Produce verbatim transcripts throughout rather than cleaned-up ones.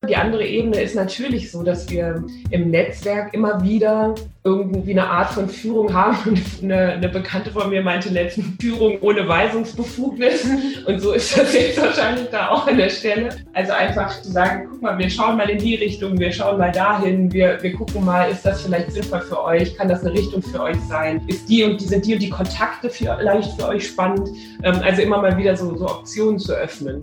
Die andere Ebene ist natürlich so, dass wir im Netzwerk immer wieder irgendwie eine Art von Führung haben. Und eine, eine Bekannte von mir meinte letztens, Führung ohne Weisungsbefugnis. Und so ist das jetzt wahrscheinlich da auch an der Stelle. Also einfach zu sagen, guck mal, wir schauen mal in die Richtung, wir schauen mal dahin, wir, wir gucken mal, ist das vielleicht sinnvoll für euch, kann das eine Richtung für euch sein, ist die und die, sind die und die Kontakte vielleicht für euch spannend. Also immer mal wieder so, so Optionen zu öffnen.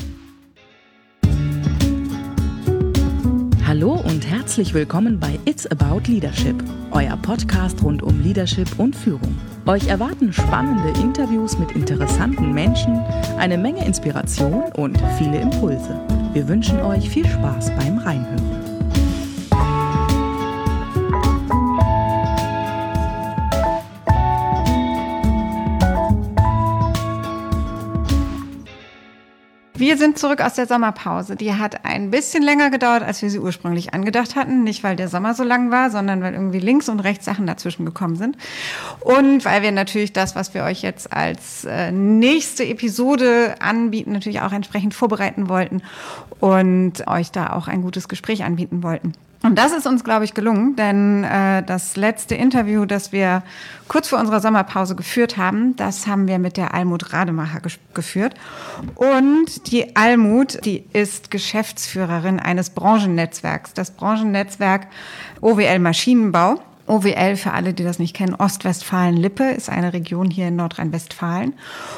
Hallo und herzlich willkommen bei It's About Leadership, euer Podcast rund um Leadership und Führung. Euch erwarten spannende Interviews mit interessanten Menschen, eine Menge Inspiration und viele Impulse. Wir wünschen euch viel Spaß beim Reinhören. Wir sind zurück aus der Sommerpause. Die hat ein bisschen länger gedauert, als wir sie ursprünglich angedacht hatten. Nicht, weil der Sommer so lang war, sondern weil irgendwie links und rechts Sachen dazwischen gekommen sind. Und weil wir natürlich das, was wir euch jetzt als äh, nächste Episode anbieten, natürlich auch entsprechend vorbereiten wollten und euch da auch ein gutes Gespräch anbieten wollten. Und das ist uns, glaube ich, gelungen, denn äh, das letzte Interview, das wir kurz vor unserer Sommerpause geführt haben, das haben wir mit der Almut Rademacher ges- geführt. Und die Almut, die ist Geschäftsführerin eines Branchennetzwerks, das Branchennetzwerk O W L Maschinenbau. O W L, für alle, die das nicht kennen, Ostwestfalen-Lippe ist eine Region hier in Nordrhein-Westfalen.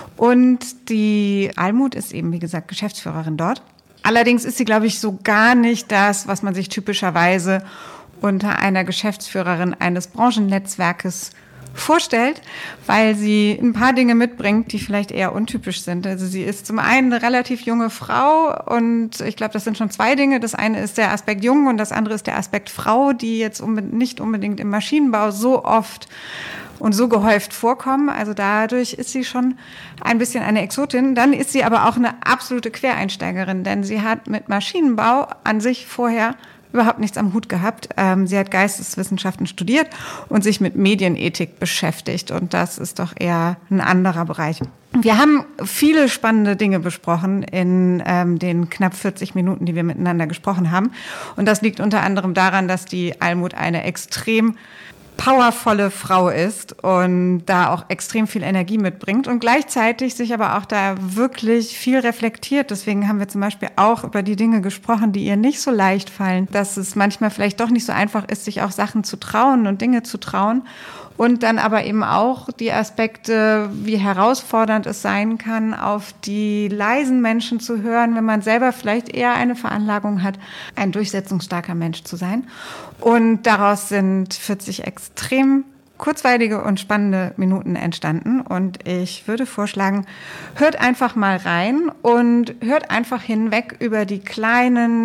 Und die Almut ist eben, wie gesagt, Geschäftsführerin dort. Allerdings ist sie, glaube ich, so gar nicht das, was man sich typischerweise unter einer Geschäftsführerin eines Branchennetzwerkes vorstellt, weil sie ein paar Dinge mitbringt, die vielleicht eher untypisch sind. Also sie ist zum einen eine relativ junge Frau und ich glaube, das sind schon zwei Dinge. Das eine ist der Aspekt jung und das andere ist der Aspekt Frau, die jetzt unbe- nicht unbedingt im Maschinenbau so oft und so gehäuft vorkommen. Also dadurch ist sie schon ein bisschen eine Exotin. Dann ist sie aber auch eine absolute Quereinsteigerin, denn sie hat mit Maschinenbau an sich vorher überhaupt nichts am Hut gehabt. Ähm, sie hat Geisteswissenschaften studiert und sich mit Medienethik beschäftigt. Und das ist doch eher ein anderer Bereich. Wir haben viele spannende Dinge besprochen in ähm, den knapp vierzig Minuten, die wir miteinander gesprochen haben. Und das liegt unter anderem daran, dass die Almut eine extrem powervolle Frau ist und da auch extrem viel Energie mitbringt und gleichzeitig sich aber auch da wirklich viel reflektiert. Deswegen haben wir zum Beispiel auch über die Dinge gesprochen, die ihr nicht so leicht fallen, dass es manchmal vielleicht doch nicht so einfach ist, sich auch Sachen zu trauen und Dinge zu trauen. Und dann aber eben auch die Aspekte, wie herausfordernd es sein kann, auf die leisen Menschen zu hören, wenn man selber vielleicht eher eine Veranlagung hat, ein durchsetzungsstarker Mensch zu sein. Und daraus sind vierzig extrem kurzweilige und spannende Minuten entstanden. Und ich würde vorschlagen, hört einfach mal rein und hört einfach hinweg über die kleinen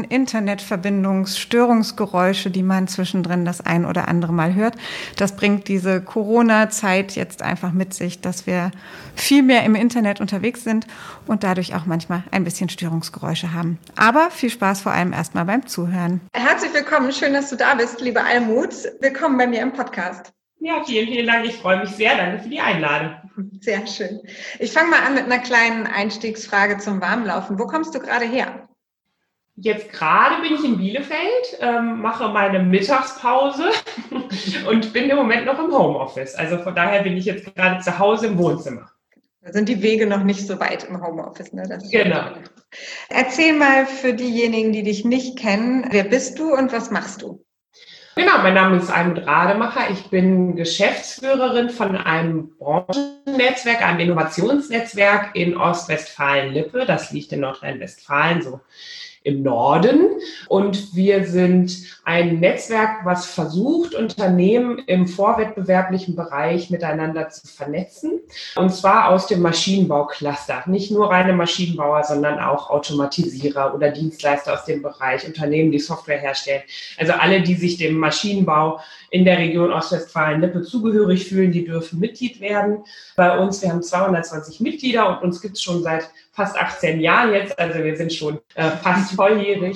Internetverbindungsstörungsgeräusche, die man zwischendrin das ein oder andere Mal hört. Das bringt diese Corona-Zeit jetzt einfach mit sich, dass wir viel mehr im Internet unterwegs sind und dadurch auch manchmal ein bisschen Störungsgeräusche haben. Aber viel Spaß vor allem erstmal beim Zuhören. Herzlich willkommen, schön, dass du da bist, liebe Almut. Willkommen bei mir im Podcast. Ja, vielen, vielen Dank. Ich freue mich sehr. Danke für die Einladung. Sehr schön. Ich fange mal an mit einer kleinen Einstiegsfrage zum Warmlaufen. Wo kommst du gerade her? Jetzt gerade bin ich in Bielefeld, ähm, mache meine Mittagspause und bin im Moment noch im Homeoffice. Also von daher bin ich jetzt gerade zu Hause im Wohnzimmer. Da sind die Wege noch nicht so weit im Homeoffice, ne? Das Genau. Erzähl mal für diejenigen, die dich nicht kennen, wer bist du und was machst du? Genau, mein Name ist Almut Rademacher. Ich bin Geschäftsführerin von einem Branchennetzwerk, einem Innovationsnetzwerk in Ostwestfalen-Lippe. Das liegt in Nordrhein-Westfalen, so im Norden. Und wir sind ein Netzwerk, was versucht, Unternehmen im vorwettbewerblichen Bereich miteinander zu vernetzen. Und zwar aus dem Maschinenbaucluster. Nicht nur reine Maschinenbauer, sondern auch Automatisierer oder Dienstleister aus dem Bereich, Unternehmen, die Software herstellen. Also alle, die sich dem Maschinenbau in der Region Ostwestfalen-Lippe zugehörig fühlen, die dürfen Mitglied werden. Bei uns, wir haben zweihundertzwanzig Mitglieder und uns gibt es schon seit fast achtzehn Jahren jetzt, also wir sind schon äh, fast volljährig.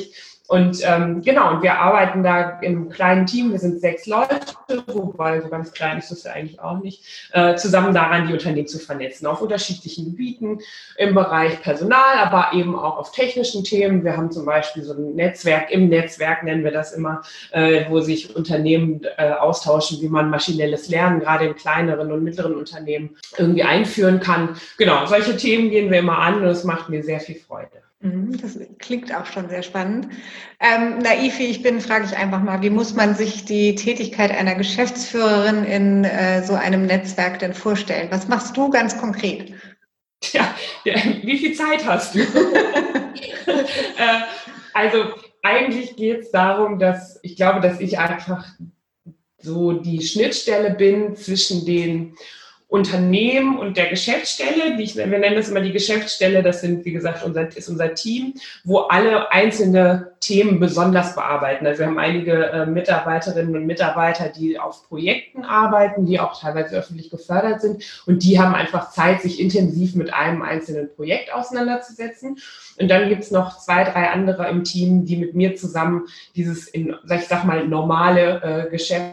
Und ähm, genau, und wir arbeiten da im kleinen Team, wir sind sechs Leute, wobei so ganz klein ist das ja eigentlich auch nicht, äh, zusammen daran, die Unternehmen zu vernetzen, auf unterschiedlichen Gebieten im Bereich Personal, aber eben auch auf technischen Themen. Wir haben zum Beispiel so ein Netzwerk, im Netzwerk nennen wir das immer, äh, wo sich Unternehmen äh, austauschen, wie man maschinelles Lernen gerade in kleineren und mittleren Unternehmen irgendwie einführen kann. Genau, solche Themen gehen wir immer an und es macht mir sehr viel Freude. Das klingt auch schon sehr spannend. Ähm, Naifi, ich bin, frage ich einfach mal, wie muss man sich die Tätigkeit einer Geschäftsführerin in äh, so einem Netzwerk denn vorstellen? Was machst du ganz konkret? Ja, wie viel Zeit hast du? äh, also eigentlich geht es darum, dass ich glaube, dass ich einfach so die Schnittstelle bin zwischen den Unternehmen und der Geschäftsstelle, die ich, wir nennen das immer die Geschäftsstelle, das sind, wie gesagt, unser, ist unser Team, wo alle einzelne Themen besonders bearbeiten. Also wir haben einige äh, Mitarbeiterinnen und Mitarbeiter, die auf Projekten arbeiten, die auch teilweise öffentlich gefördert sind und die haben einfach Zeit, sich intensiv mit einem einzelnen Projekt auseinanderzusetzen. Und dann gibt es noch zwei, drei andere im Team, die mit mir zusammen dieses, in, ich sag mal, normale äh, Geschäft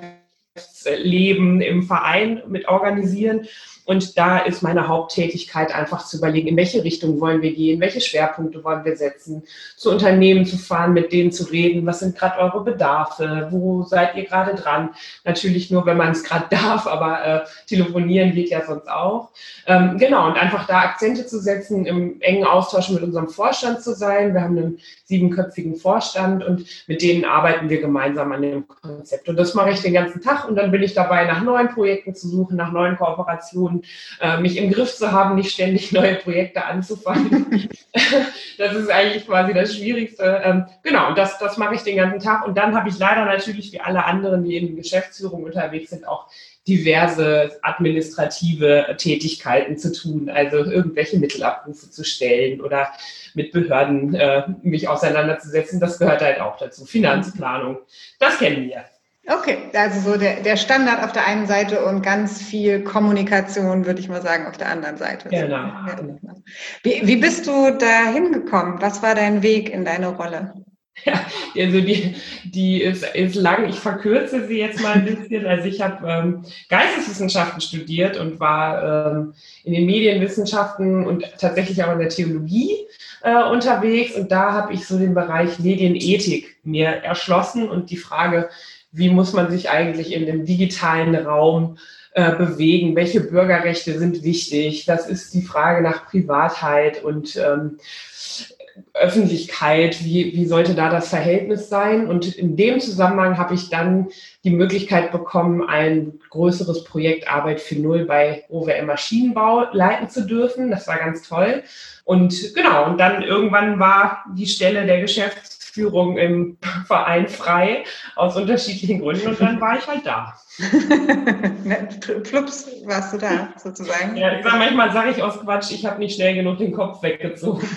Leben im Verein mit organisieren. Und da ist meine Haupttätigkeit einfach zu überlegen, in welche Richtung wollen wir gehen, welche Schwerpunkte wollen wir setzen, zu Unternehmen zu fahren, mit denen zu reden, was sind gerade eure Bedarfe, wo seid ihr gerade dran. Natürlich nur, wenn man es gerade darf, aber äh, telefonieren geht ja sonst auch. Ähm, genau, und einfach da Akzente zu setzen, im engen Austausch mit unserem Vorstand zu sein. Wir haben einen siebenköpfigen Vorstand und mit denen arbeiten wir gemeinsam an dem Konzept. Und das mache ich den ganzen Tag und dann bin ich dabei, nach neuen Projekten zu suchen, nach neuen Kooperationen, äh, mich im Griff zu haben, nicht ständig neue Projekte anzufangen. Das ist eigentlich quasi das Schwierigste. Ähm, genau, und das, das mache ich den ganzen Tag. Und dann habe ich leider natürlich, wie alle anderen, die in Geschäftsführung unterwegs sind, auch diverse administrative Tätigkeiten zu tun, also irgendwelche Mittelabrufe zu stellen oder mit Behörden äh, mich auseinanderzusetzen. Das gehört halt auch dazu. Finanzplanung, das kennen wir. Okay, also so der, der Standard auf der einen Seite und ganz viel Kommunikation, würde ich mal sagen, auf der anderen Seite. Genau. Ja. Wie, wie bist du da hingekommen? Was war dein Weg in deine Rolle? Ja, also die, die ist, ist lang. Ich verkürze sie jetzt mal ein bisschen. Also ich habe ähm, Geisteswissenschaften studiert und war ähm, in den Medienwissenschaften und tatsächlich auch in der Theologie äh, unterwegs. Und da habe ich so den Bereich Medienethik mir erschlossen und die Frage, wie muss man sich eigentlich in dem digitalen Raum äh, bewegen? Welche Bürgerrechte sind wichtig? Das ist die Frage nach Privatheit und ähm, Öffentlichkeit. Wie, wie sollte da das Verhältnis sein? Und in dem Zusammenhang habe ich dann die Möglichkeit bekommen, ein größeres Projekt Arbeit für Null bei O W M Maschinenbau leiten zu dürfen. Das war ganz toll. Und genau, und dann irgendwann war die Stelle der Geschäftsführung im Verein frei, aus unterschiedlichen Gründen, und dann war ich halt da. Flups, warst du da, sozusagen? Ja, ich sag, manchmal sage ich aus Quatsch, ich habe nicht schnell genug den Kopf weggezogen.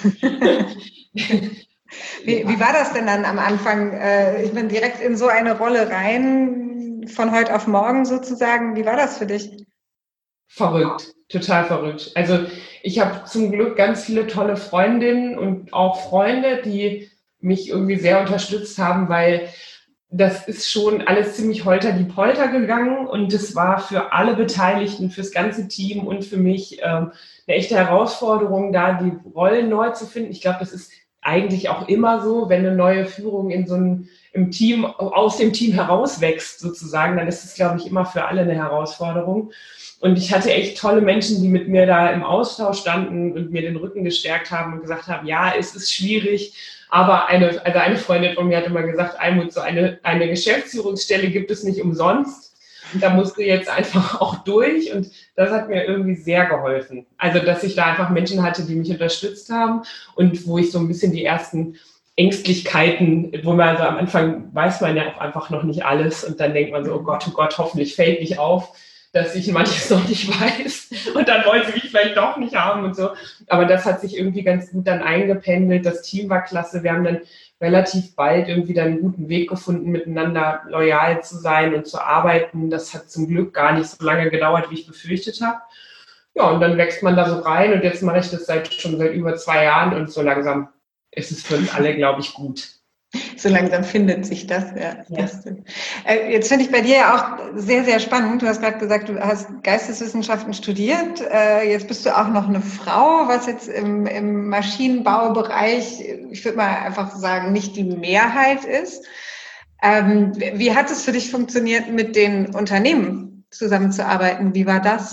Wie, wie war das denn dann am Anfang? Ich bin direkt in so eine Rolle rein, von heute auf morgen sozusagen. Wie war das für dich? Verrückt, total verrückt. Also ich habe zum Glück ganz viele tolle Freundinnen und auch Freunde, die mich irgendwie sehr unterstützt haben, weil das ist schon alles ziemlich holter die Polter gegangen und es war für alle Beteiligten, fürs ganze Team und für mich ähm, eine echte Herausforderung, da die Rollen neu zu finden. Ich glaube, das ist eigentlich auch immer so, wenn eine neue Führung in so einem im Team, aus dem Team herauswächst sozusagen, dann ist es, glaube ich, immer für alle eine Herausforderung. Und ich hatte echt tolle Menschen, die mit mir da im Austausch standen und mir den Rücken gestärkt haben und gesagt haben, ja, es ist schwierig, aber eine, also eine Freundin von mir hat immer gesagt, Almut, so eine, eine Geschäftsführungsstelle gibt es nicht umsonst. Da musst du jetzt einfach auch durch. Und das hat mir irgendwie sehr geholfen. Also, dass ich da einfach Menschen hatte, die mich unterstützt haben und wo ich so ein bisschen die ersten Ängstlichkeiten, wo man also am Anfang weiß man ja auch einfach noch nicht alles und dann denkt man so, oh Gott, oh Gott, hoffentlich fällt nicht auf, dass ich manches noch nicht weiß und dann wollen sie mich vielleicht doch nicht haben und so. Aber das hat sich irgendwie ganz gut dann eingependelt. Das Team war klasse. Wir haben dann relativ bald irgendwie dann einen guten Weg gefunden, miteinander loyal zu sein und zu arbeiten. Das hat zum Glück gar nicht so lange gedauert, wie ich befürchtet habe. Ja, und dann wächst man da so rein und jetzt mache ich das seit schon seit über zwei Jahren und so langsam ist es für uns alle, glaube ich, gut. So langsam findet sich das, ja. Ja. Das, äh, jetzt finde ich bei dir ja auch sehr, sehr spannend. Du hast gerade gesagt, du hast Geisteswissenschaften studiert. Äh, jetzt bist du auch noch eine Frau, was jetzt im, im Maschinenbaubereich, ich würde mal einfach sagen, nicht die Mehrheit ist. Ähm, wie hat es für dich funktioniert, mit den Unternehmen zusammenzuarbeiten? Wie war das?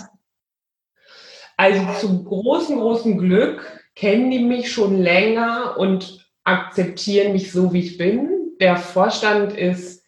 Also zum großen, großen Glück kennen die mich schon länger und akzeptieren mich so, wie ich bin. Der Vorstand ist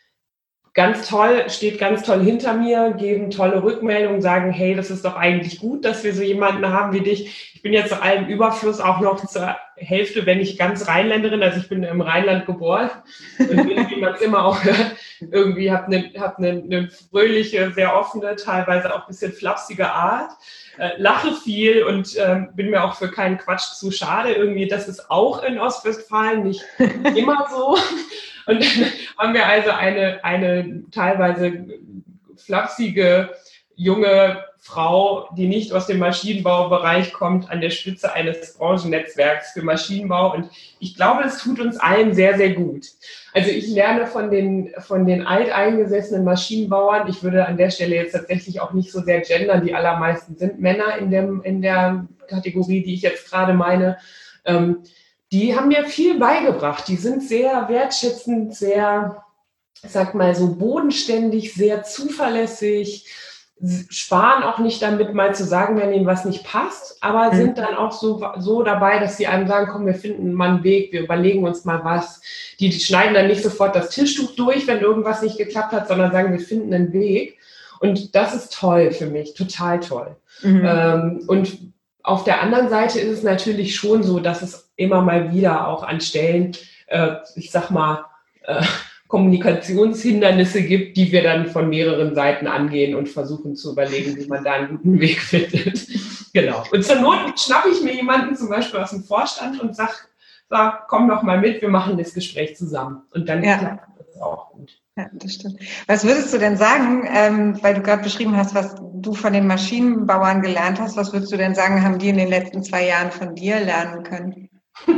ganz toll, steht ganz toll hinter mir, geben tolle Rückmeldungen, sagen, hey, das ist doch eigentlich gut, dass wir so jemanden haben wie dich. Ich bin jetzt zu allem Überfluss auch noch zur Hälfte, wenn nicht ganz Rheinländerin, also ich bin im Rheinland geboren und wie man es immer auch hört, irgendwie habe eine, hab eine, eine fröhliche, sehr offene, teilweise auch ein bisschen flapsige Art. Äh, lache viel und äh, bin mir auch für keinen Quatsch zu schade. Irgendwie, das ist auch in Ostwestfalen nicht immer so. Und dann haben wir also eine, eine teilweise flapsige, junge Frau, die nicht aus dem Maschinenbaubereich kommt, an der Spitze eines Branchennetzwerks für Maschinenbau. Und ich glaube, es tut uns allen sehr, sehr gut. Also ich lerne von den, von den alteingesessenen Maschinenbauern. Ich würde an der Stelle jetzt tatsächlich auch nicht so sehr gendern. Die allermeisten sind Männer in, dem, in der Kategorie, die ich jetzt gerade meine. Ähm, die haben mir viel beigebracht. Die sind sehr wertschätzend, sehr, ich sag mal so bodenständig, sehr zuverlässig, sparen auch nicht damit, mal zu sagen, wenn ihnen was nicht passt, aber mhm. sind dann auch so, so dabei, dass sie einem sagen, komm, wir finden mal einen Weg, wir überlegen uns mal was. Die, die schneiden dann nicht sofort das Tischtuch durch, wenn irgendwas nicht geklappt hat, sondern sagen, wir finden einen Weg. Und das ist toll für mich, total toll. Mhm. Ähm, und auf der anderen Seite ist es natürlich schon so, dass es immer mal wieder auch an Stellen, äh, ich sag mal, äh, Kommunikationshindernisse gibt, die wir dann von mehreren Seiten angehen und versuchen zu überlegen, wie man da einen guten Weg findet. Genau. Und zur Not schnappe ich mir jemanden zum Beispiel aus dem Vorstand und sage, sag, komm doch mal mit, wir machen das Gespräch zusammen. Und dann ja. klappt das auch gut. Ja, das stimmt. Was würdest du denn sagen, ähm, weil du gerade beschrieben hast, was du von den Maschinenbauern gelernt hast, was würdest du denn sagen, haben die in den letzten zwei Jahren von dir lernen können?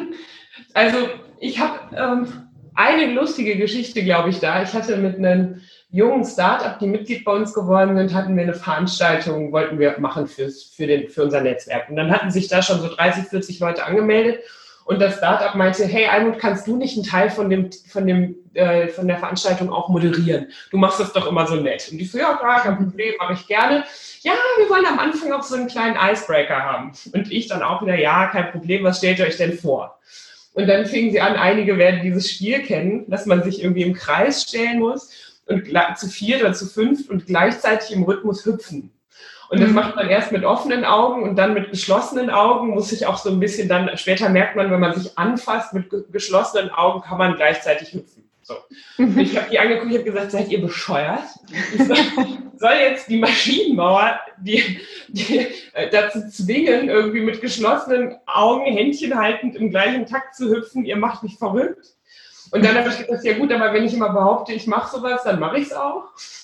Also ich habe ähm, eine lustige Geschichte, glaube ich, da. Ich hatte mit einem jungen Start-up, die Mitglied bei uns geworden sind, hatten wir eine Veranstaltung, wollten wir machen fürs, für, den, für unser Netzwerk. Und dann hatten sich da schon so dreißig, vierzig Leute angemeldet. Und das Start-up meinte, hey Almut, kannst du nicht einen Teil von dem, von dem, äh, von der Veranstaltung auch moderieren? Du machst das doch immer so nett. Und die so, ja klar, kein Problem, mache ich gerne. Ja, wir wollen am Anfang auch so einen kleinen Icebreaker haben. Und ich dann auch wieder, ja, kein Problem, was stellt ihr euch denn vor? Und dann fingen sie an, einige werden dieses Spiel kennen, dass man sich irgendwie im Kreis stellen muss und zu viert oder zu fünft und gleichzeitig im Rhythmus hüpfen. Und das macht man erst mit offenen Augen und dann mit geschlossenen Augen, muss sich auch so ein bisschen dann, später merkt man, wenn man sich anfasst, mit geschlossenen Augen kann man gleichzeitig hüpfen. So. Und ich habe die angeguckt, ich habe gesagt, seid ihr bescheuert? Ich soll, soll jetzt die Maschinenbauer die, die, äh, dazu zwingen, irgendwie mit geschlossenen Augen, Händchen haltend im gleichen Takt zu hüpfen, ihr macht mich verrückt. Und dann habe ich gesagt, ja gut, aber wenn ich immer behaupte, ich mache sowas, dann mache ich es auch.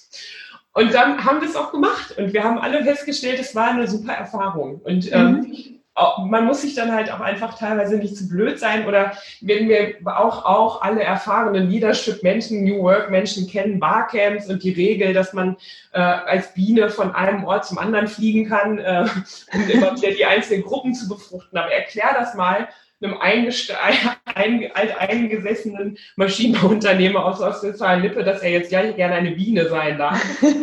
Und dann haben wir es auch gemacht und wir haben alle festgestellt, es war eine super Erfahrung. Und ähm, mhm. man muss sich dann halt auch einfach teilweise nicht zu blöd sein oder wenn wir auch, auch alle erfahrenen Leadership-Menschen, New Work-Menschen kennen Barcamps und die Regel, dass man äh, als Biene von einem Ort zum anderen fliegen kann, äh, um immer wieder die einzelnen Gruppen zu befruchten. Aber erklär das mal einem alteingesessenen Maschinenbauunternehmer aus Ostwestfalen-Lippe, dass er jetzt gleich gerne eine Biene sein darf.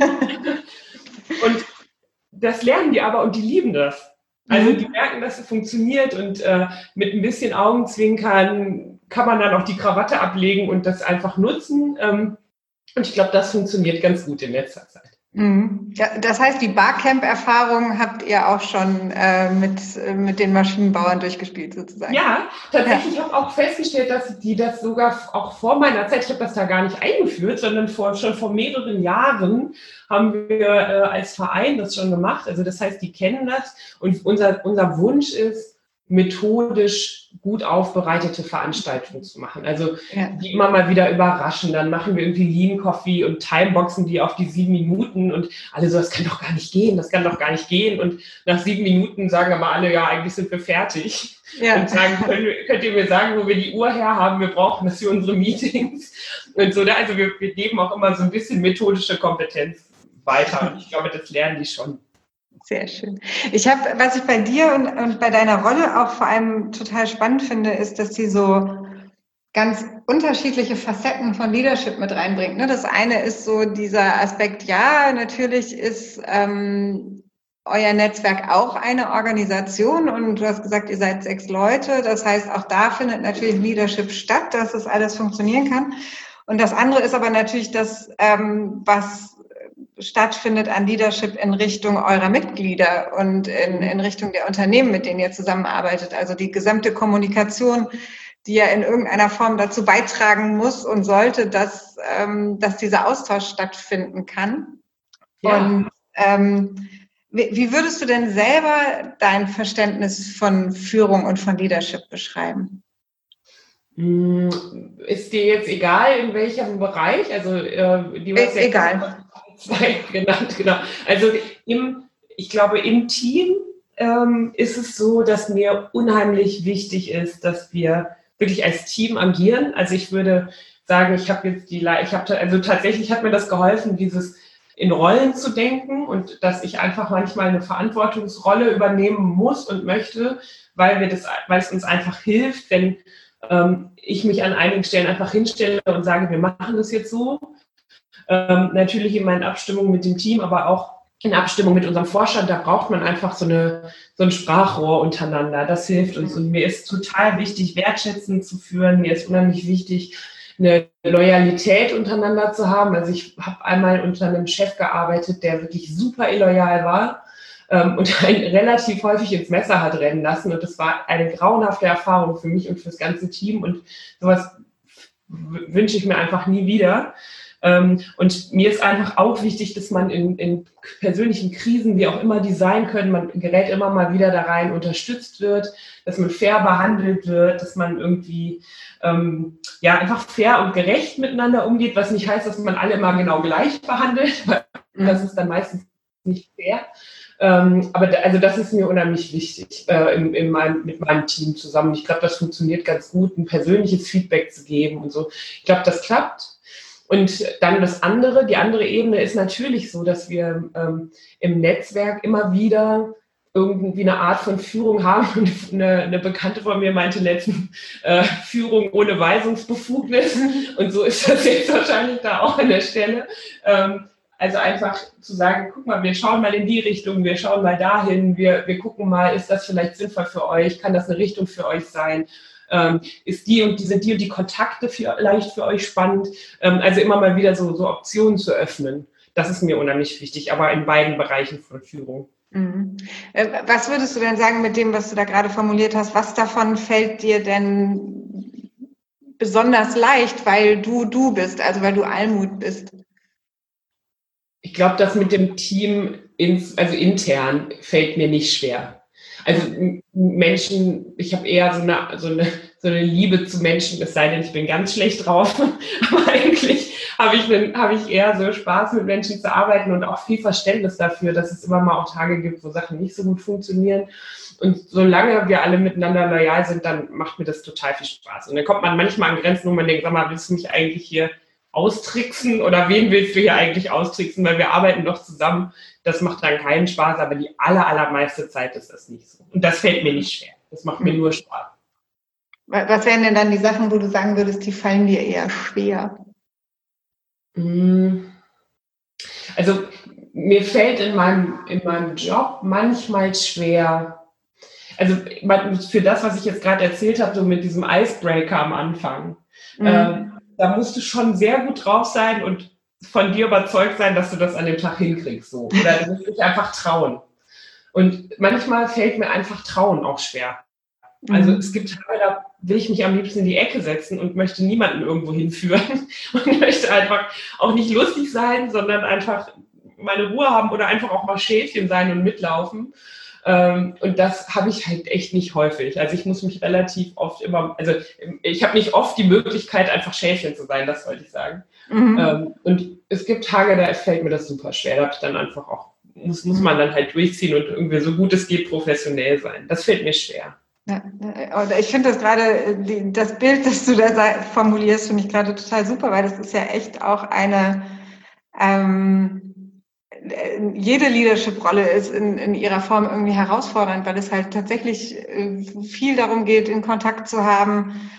Und das lernen die aber und die lieben das. Also die merken, dass es funktioniert und äh, mit ein bisschen Augenzwinkern kann man dann auch die Krawatte ablegen und das einfach nutzen. Ähm, und ich glaube, das funktioniert ganz gut in letzter Zeit. Mhm. Ja, das heißt, die Barcamp-Erfahrung habt ihr auch schon äh, mit, mit den Maschinenbauern durchgespielt sozusagen? Ja, tatsächlich ja. habe ich auch festgestellt, dass die das sogar auch vor meiner Zeit, ich habe das da gar nicht eingeführt, sondern vor, schon vor mehreren Jahren haben wir äh, als Verein das schon gemacht. Also das heißt, die kennen das und unser, unser Wunsch ist, methodisch gut aufbereitete Veranstaltungen zu machen. Also Ja. die immer mal wieder überraschen. Dann machen wir irgendwie Lean Coffee und Timeboxen die auf die sieben Minuten und alle so, das kann doch gar nicht gehen, das kann doch gar nicht gehen. Und nach sieben Minuten sagen aber alle, ja, eigentlich sind wir fertig. Ja. Und sagen, könnt, könnt ihr mir sagen, wo wir die Uhr her haben? Wir brauchen das für unsere Meetings. Und so, also wir, wir geben auch immer so ein bisschen methodische Kompetenz weiter. Und ich glaube, das lernen die schon. Sehr schön. Ich habe, was ich bei dir und, und bei deiner Rolle auch vor allem total spannend finde, ist, dass sie so ganz unterschiedliche Facetten von Leadership mit reinbringt. Ne? Das eine ist so dieser Aspekt, ja, natürlich ist ähm, euer Netzwerk auch eine Organisation und du hast gesagt, ihr seid sechs Leute. Das heißt, auch da findet natürlich Leadership statt, dass das alles funktionieren kann. Und das andere ist aber natürlich das, ähm, was stattfindet an Leadership in Richtung eurer Mitglieder und in, in Richtung der Unternehmen, mit denen ihr zusammenarbeitet. Also die gesamte Kommunikation, die ja in irgendeiner Form dazu beitragen muss und sollte, dass, ähm, dass dieser Austausch stattfinden kann. Ja. Und ähm, wie, wie würdest du denn selber dein Verständnis von Führung und von Leadership beschreiben? Ist dir jetzt egal, in welchem Bereich? Also äh, die E- egal. Zwei genannt, genau. Also im, ich glaube, im Team ähm, ist es so, dass mir unheimlich wichtig ist, dass wir wirklich als Team agieren. Also ich würde sagen, ich habe jetzt die, ich habe also tatsächlich hat mir das geholfen, dieses in Rollen zu denken und dass ich einfach manchmal eine Verantwortungsrolle übernehmen muss und möchte, weil wir das, weil es uns einfach hilft, wenn ähm, ich mich an einigen Stellen einfach hinstelle und sage, wir machen das jetzt so. Ähm, natürlich in meinen Abstimmungen mit dem Team, aber auch in Abstimmung mit unserem Vorstand, da braucht man einfach so, eine, so ein Sprachrohr untereinander. Das hilft uns. Und mir ist total wichtig, wertschätzend zu führen. Mir ist unheimlich wichtig, eine Loyalität untereinander zu haben. Also ich habe einmal unter einem Chef gearbeitet, der wirklich super illoyal war ähm, und einen relativ häufig ins Messer hat rennen lassen. Und das war eine grauenhafte Erfahrung für mich und für das ganze Team. Und sowas w- wünsche ich mir einfach nie wieder. Und mir ist einfach auch wichtig, dass man in, in persönlichen Krisen, wie auch immer die sein können, man gerät immer mal wieder da rein, unterstützt wird, dass man fair behandelt wird, dass man irgendwie ähm, ja einfach fair und gerecht miteinander umgeht, was nicht heißt, dass man alle immer genau gleich behandelt, weil das ist dann meistens nicht fair. Ähm, aber da, also das ist mir unheimlich wichtig, äh, in, in meinem, mit meinem Team zusammen. Ich glaube, das funktioniert ganz gut, ein persönliches Feedback zu geben und so. Ich glaube, das klappt. Und dann das andere, die andere Ebene ist natürlich so, dass wir ähm, im Netzwerk immer wieder irgendwie eine Art von Führung haben. Und eine, eine Bekannte von mir meinte letztens, äh, Führung ohne Weisungsbefugnis. Und so ist das jetzt wahrscheinlich da auch an der Stelle. Ähm, also einfach zu sagen, guck mal, wir schauen mal in die Richtung, wir schauen mal dahin, wir, wir gucken mal, ist das vielleicht sinnvoll für euch, kann das eine Richtung für euch sein? Ähm, ist die und die, sind die und die Kontakte vielleicht für euch spannend? Ähm, also immer mal wieder so, so Optionen zu öffnen. Das ist mir unheimlich wichtig, aber in beiden Bereichen von Führung. Mhm. Was würdest du denn sagen mit dem, was du da gerade formuliert hast? Was davon fällt dir denn besonders leicht, weil du du bist, also weil du Almut bist? Ich glaube, das mit dem Team, ins, also intern, fällt mir nicht schwer. Also Menschen, ich habe eher so eine, so, eine, so eine Liebe zu Menschen, es sei denn, ich bin ganz schlecht drauf. Aber eigentlich habe ich, einen, habe ich eher so Spaß, mit Menschen zu arbeiten und auch viel Verständnis dafür, dass es immer mal auch Tage gibt, wo Sachen nicht so gut funktionieren. Und solange wir alle miteinander loyal sind, dann macht mir das total viel Spaß. Und dann kommt man manchmal an Grenzen, wo man denkt, sag mal, willst du mich eigentlich hier austricksen oder wen willst du hier eigentlich austricksen, weil wir arbeiten doch zusammen. Das macht dann keinen Spaß, aber die aller, allermeiste Zeit ist das nicht so. Und das fällt mir nicht schwer. Das macht mir nur Spaß. Was wären denn dann die Sachen, wo du sagen würdest, die fallen dir eher schwer? Also mir fällt in meinem, in meinem Job manchmal schwer, also für das, was ich jetzt gerade erzählt habe, so mit diesem Icebreaker am Anfang, mhm. ähm, da musst du schon sehr gut drauf sein und von dir überzeugt sein, dass du das an dem Tag hinkriegst. So. Oder du musst dich einfach trauen. Und manchmal fällt mir einfach Trauen auch schwer. Also es gibt Tage, da will ich mich am liebsten in die Ecke setzen und möchte niemanden irgendwo hinführen und möchte einfach auch nicht lustig sein, sondern einfach meine Ruhe haben oder einfach auch mal Schäfchen sein und mitlaufen. Ähm, und das habe ich halt echt nicht häufig. Also ich muss mich relativ oft immer, also ich habe nicht oft die Möglichkeit, einfach Schäfchen zu sein, das wollte ich sagen. Mhm. Ähm, und es gibt Tage, da fällt mir das super schwer. Da habe ich dann einfach auch, muss, muss man dann halt durchziehen und irgendwie so gut es geht professionell sein. Das fällt mir schwer. Ja, ich finde das gerade, das Bild, das du da formulierst, finde ich gerade total super, weil das ist ja echt auch eine, ähm, jede Leadership-Rolle ist in, in ihrer Form irgendwie herausfordernd, weil es halt tatsächlich viel darum geht, in Kontakt zu haben,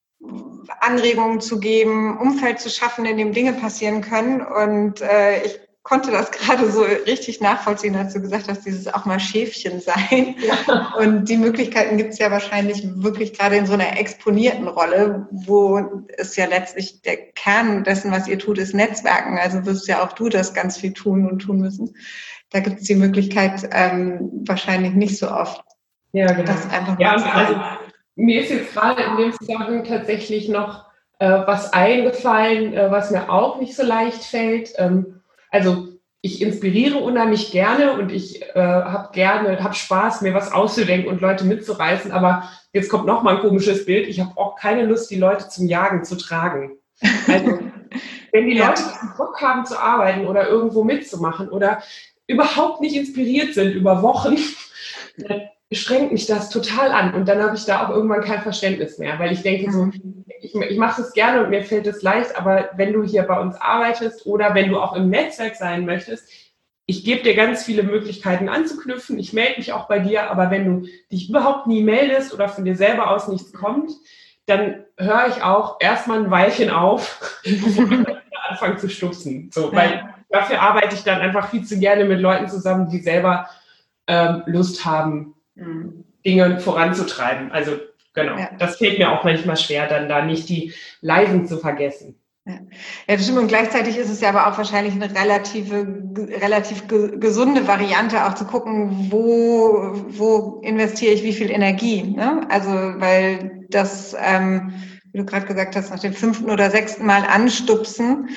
Anregungen zu geben, Umfeld zu schaffen, in dem Dinge passieren können. Und äh, ich konnte das gerade so richtig nachvollziehen, als du gesagt hast, dieses auch mal Schäfchen sein. Ja. Und die Möglichkeiten gibt es ja wahrscheinlich wirklich gerade in so einer exponierten Rolle, wo es ja letztlich der Kern dessen, was ihr tut, ist Netzwerken. Also wirst ja auch du das ganz viel tun und tun müssen. Da gibt es die Möglichkeit ähm, wahrscheinlich nicht so oft. Ja, genau. Das einfach ja, mal also mir ist jetzt gerade in dem Zusammenhang tatsächlich noch äh, was eingefallen, äh, was mir auch nicht so leicht fällt. Ähm, Also ich inspiriere unheimlich gerne und ich äh, habe gerne, habe Spaß, mir was auszudenken und Leute mitzureißen. Aber jetzt kommt noch mal ein komisches Bild. Ich habe auch keine Lust, die Leute zum Jagen zu tragen. Also wenn die Leute keinen Bock haben zu arbeiten oder irgendwo mitzumachen oder überhaupt nicht inspiriert sind über Wochen, dann schränkt mich das total an. Und dann habe ich da auch irgendwann kein Verständnis mehr, weil ich denke so, ich, ich mache das gerne und mir fällt es leicht, aber wenn du hier bei uns arbeitest oder wenn du auch im Netzwerk sein möchtest, ich gebe dir ganz viele Möglichkeiten anzuknüpfen, ich melde mich auch bei dir, aber wenn du dich überhaupt nie meldest oder von dir selber aus nichts kommt, dann höre ich auch erstmal ein Weilchen auf und anfangen zu stupsen. So, weil dafür arbeite ich dann einfach viel zu gerne mit Leuten zusammen, die selber ähm, Lust haben, mhm. Dinge voranzutreiben. Also genau, ja. Das fällt mir auch manchmal schwer, dann da nicht die Leisen zu vergessen. Ja. Ja, das stimmt. Und gleichzeitig ist es ja aber auch wahrscheinlich eine relative, relativ ge- gesunde Variante, auch zu gucken, wo, wo investiere ich wie viel Energie. Ne? Also, weil das, ähm, wie du gerade gesagt hast, nach dem fünften oder sechsten Mal anstupsen,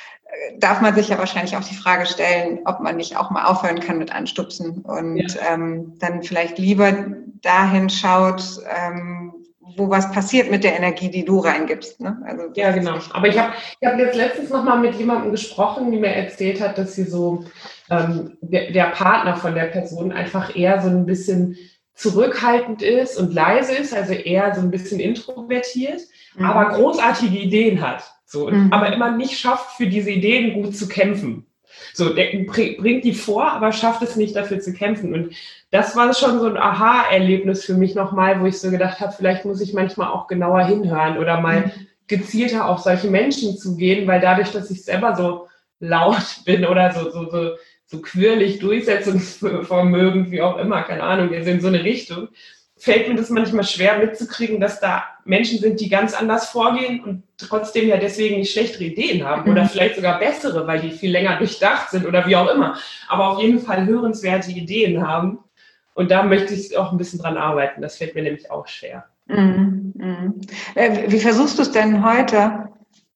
darf man sich ja wahrscheinlich auch die Frage stellen, ob man nicht auch mal aufhören kann mit Anstupsen und ja. ähm, dann vielleicht lieber dahin schaut, ähm, wo was passiert mit der Energie, die du reingibst. Ne? Also ja, genau. Aber ich habe ich hab jetzt letztens noch mal mit jemandem gesprochen, die mir erzählt hat, dass sie so ähm, der, der Partner von der Person einfach eher so ein bisschen zurückhaltend ist und leise ist, also eher so ein bisschen introvertiert, mhm. aber großartige Ideen hat. So, mhm. aber immer nicht schafft, für diese Ideen gut zu kämpfen. So, der bringt die vor, aber schafft es nicht, dafür zu kämpfen. Und das war schon so ein Aha-Erlebnis für mich nochmal, wo ich so gedacht habe, vielleicht muss ich manchmal auch genauer hinhören oder mal mhm. gezielter auf solche Menschen zugehen, weil dadurch, dass ich selber so laut bin oder so, so, so, so quirlig, durchsetzungsvermögend, wie auch immer, keine Ahnung, also in so eine Richtung, fällt mir das manchmal schwer mitzukriegen, dass da Menschen sind, die ganz anders vorgehen und trotzdem ja deswegen nicht schlechtere Ideen haben oder vielleicht sogar bessere, weil die viel länger durchdacht sind oder wie auch immer. Aber auf jeden Fall hörenswerte Ideen haben. Und da möchte ich auch ein bisschen dran arbeiten. Das fällt mir nämlich auch schwer. Mhm. Mhm. Wie versuchst du es denn heute?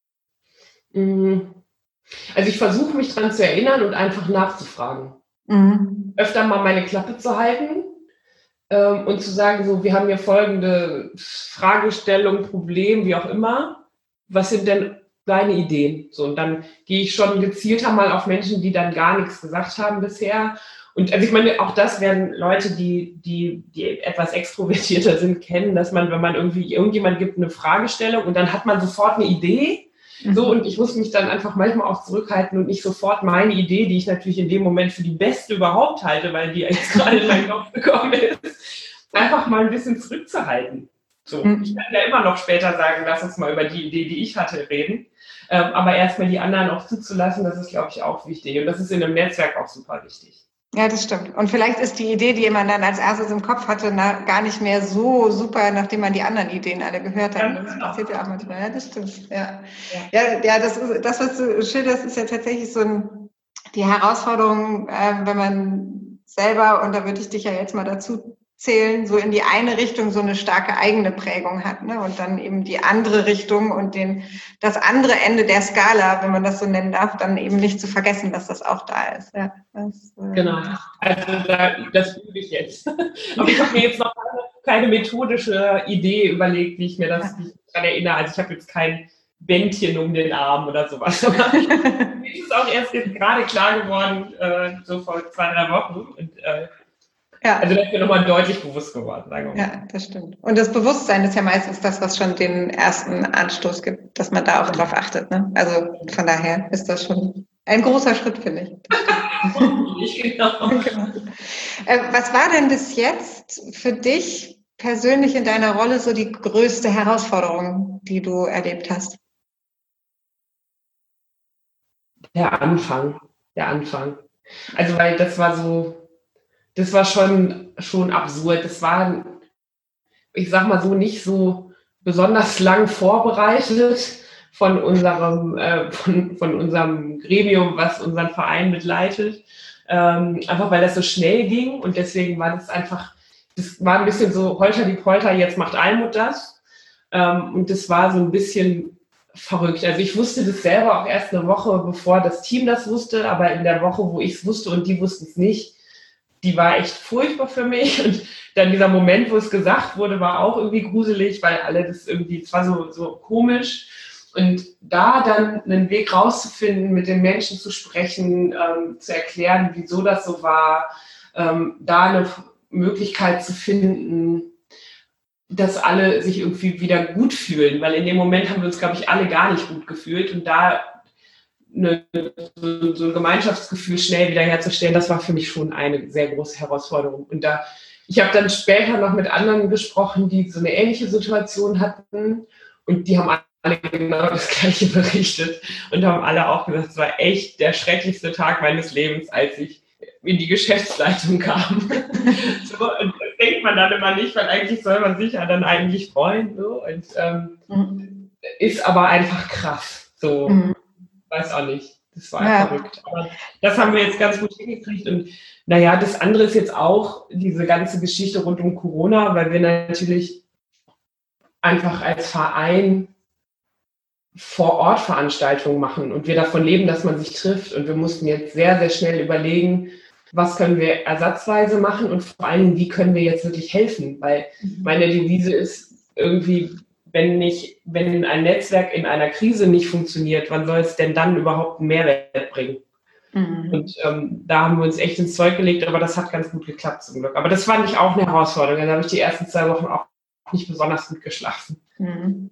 Also ich versuche mich dran zu erinnern und einfach nachzufragen. Mhm. Öfter mal meine Klappe zu halten. Und zu sagen, so, wir haben hier folgende Fragestellung, Problem, wie auch immer. Was sind denn deine Ideen? So, und dann gehe ich schon gezielter mal auf Menschen, die dann gar nichts gesagt haben bisher. Und also ich meine, auch das werden Leute, die, die, die etwas extrovertierter sind, kennen, dass man, wenn man irgendwie, irgendjemand gibt eine Fragestellung und dann hat man sofort eine Idee. So, und ich muss mich dann einfach manchmal auch zurückhalten und nicht sofort meine Idee, die ich natürlich in dem Moment für die beste überhaupt halte, weil die jetzt gerade in meinen Kopf gekommen ist, einfach mal ein bisschen zurückzuhalten. So, mhm. Ich kann ja immer noch später sagen, lass uns mal über die Idee, die ich hatte, reden. Ähm, aber erstmal die anderen auch zuzulassen, das ist, glaube ich, auch wichtig. Und das ist in einem Netzwerk auch super wichtig. Ja, das stimmt. Und vielleicht ist die Idee, die man dann als erstes im Kopf hatte, na, gar nicht mehr so super, nachdem man die anderen Ideen alle gehört hat. Ja, das genau. passiert ja auch manchmal. Ja, das stimmt. Ja, ja, ja, ja das, ist, das, was du schilderst, ist ja tatsächlich so ein, die Herausforderung, äh, wenn man selber, und da würde ich dich ja jetzt mal dazu zählen, so in die eine Richtung so eine starke eigene Prägung hat, ne? Und dann eben die andere Richtung und den, das andere Ende der Skala, wenn man das so nennen darf, dann eben nicht zu vergessen, dass das auch da ist. Ja, das, äh genau, also da, das übe ich jetzt. Aber ich habe mir jetzt noch keine, keine methodische Idee überlegt, wie ich mir das daran erinnere. Also ich habe jetzt kein Bändchen um den Arm oder sowas. Aber mir ist auch erst jetzt gerade klar geworden, äh, so vor zwei, drei Wochen. Und, äh, Ja. Also das ist mir nochmal deutlich bewusst geworden, sagen wir mal. Ja, das stimmt. Und das Bewusstsein ist ja meistens das, was schon den ersten Anstoß gibt, dass man da auch drauf achtet. Ne? Also von daher ist das schon ein großer Schritt, finde ich. genau. genau. Äh, was war denn bis jetzt für dich persönlich in deiner Rolle so die größte Herausforderung, die du erlebt hast? Der Anfang, der Anfang. Also weil das war so... Das war schon, schon absurd. Das war, ich sag mal so, nicht so besonders lang vorbereitet von unserem, äh, von, von unserem Gremium, was unseren Verein mitleitet. Ähm, einfach weil das so schnell ging und deswegen war das einfach, das war ein bisschen so Holter die Polter, jetzt macht Almut das. Ähm, und das war so ein bisschen verrückt. Also ich wusste das selber auch erst eine Woche, bevor das Team das wusste, aber in der Woche, wo ich es wusste und die wussten es nicht, die war echt furchtbar für mich und dann dieser Moment, wo es gesagt wurde, war auch irgendwie gruselig, weil alle das irgendwie, es war so, so komisch und da dann einen Weg rauszufinden, mit den Menschen zu sprechen, ähm, zu erklären, wieso das so war, ähm, da eine Möglichkeit zu finden, dass alle sich irgendwie wieder gut fühlen, weil in dem Moment haben wir uns, glaube ich, alle gar nicht gut gefühlt und da Eine, so, so ein Gemeinschaftsgefühl schnell wiederherzustellen, das war für mich schon eine sehr große Herausforderung. Und da, ich habe dann später noch mit anderen gesprochen, die so eine ähnliche Situation hatten und die haben alle genau das Gleiche berichtet und haben alle auch gesagt, es war echt der schrecklichste Tag meines Lebens, als ich in die Geschäftsleitung kam. So, und das denkt man dann immer nicht, weil eigentlich soll man sich ja dann eigentlich freuen. So, und ähm, mhm. ist aber einfach krass. So. Mhm. Weiß auch nicht. Das war ja verrückt. Aber das haben wir jetzt ganz gut hingekriegt. Und naja, das andere ist jetzt auch diese ganze Geschichte rund um Corona, weil wir natürlich einfach als Verein Vor-Ort-Veranstaltungen machen und wir davon leben, dass man sich trifft. Und wir mussten jetzt sehr, sehr schnell überlegen, was können wir ersatzweise machen und vor allem, wie können wir jetzt wirklich helfen? Weil meine Devise ist irgendwie, wenn nicht, wenn ein Netzwerk in einer Krise nicht funktioniert, wann soll es denn dann überhaupt einen Mehrwert bringen? Mhm. Und ähm, da haben wir uns echt ins Zeug gelegt, aber das hat ganz gut geklappt zum Glück. Aber das fand ich auch eine Herausforderung. Da habe ich die ersten zwei Wochen auch nicht besonders gut geschlafen. Mhm.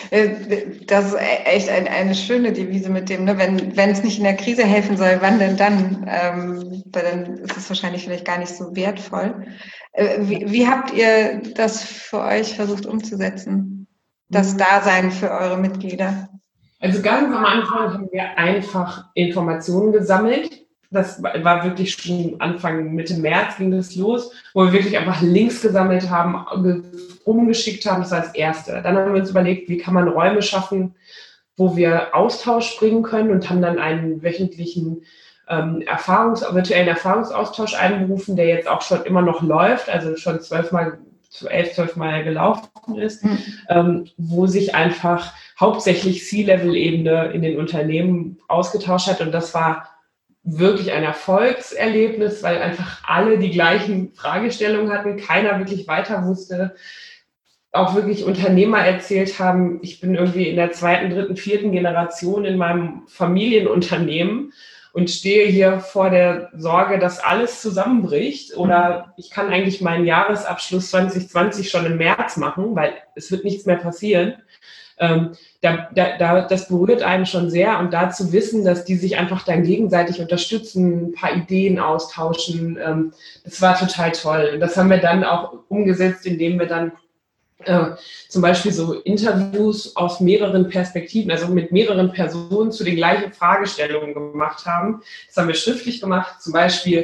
Das ist echt eine, eine schöne Devise mit dem, ne? wenn wenn es nicht in der Krise helfen soll, wann denn dann? Ähm, dann ist es wahrscheinlich vielleicht gar nicht so wertvoll. Äh, wie, wie habt ihr das für euch versucht umzusetzen? Das Dasein für eure Mitglieder? Also ganz am Anfang haben wir einfach Informationen gesammelt. Das war wirklich schon Anfang, Mitte März ging das los, wo wir wirklich einfach Links gesammelt haben, umgeschickt haben. Das war das Erste. Dann haben wir uns überlegt, wie kann man Räume schaffen, wo wir Austausch bringen können und haben dann einen wöchentlichen ähm, Erfahrungs-, virtuellen Erfahrungsaustausch einberufen, der jetzt auch schon immer noch läuft, also schon zwölfmal elf, zwölf Mal gelaufen ist, mhm. ähm, wo sich einfach hauptsächlich C-Level-Ebene in den Unternehmen ausgetauscht hat. Und das war wirklich ein Erfolgserlebnis, weil einfach alle die gleichen Fragestellungen hatten, keiner wirklich weiter wusste. Auch wirklich Unternehmer erzählt haben, ich bin irgendwie in der zweiten, dritten, vierten Generation in meinem Familienunternehmen und stehe hier vor der Sorge, dass alles zusammenbricht oder ich kann eigentlich meinen Jahresabschluss zwanzig zwanzig schon im März machen, weil es wird nichts mehr passieren. Ähm, da, da, da, das berührt einen schon sehr und da zu wissen, dass die sich einfach dann gegenseitig unterstützen, ein paar Ideen austauschen, ähm, das war total toll. Und das haben wir dann auch umgesetzt, indem wir dann Äh, zum Beispiel so Interviews aus mehreren Perspektiven, also mit mehreren Personen zu den gleichen Fragestellungen gemacht haben. Das haben wir schriftlich gemacht. Zum Beispiel,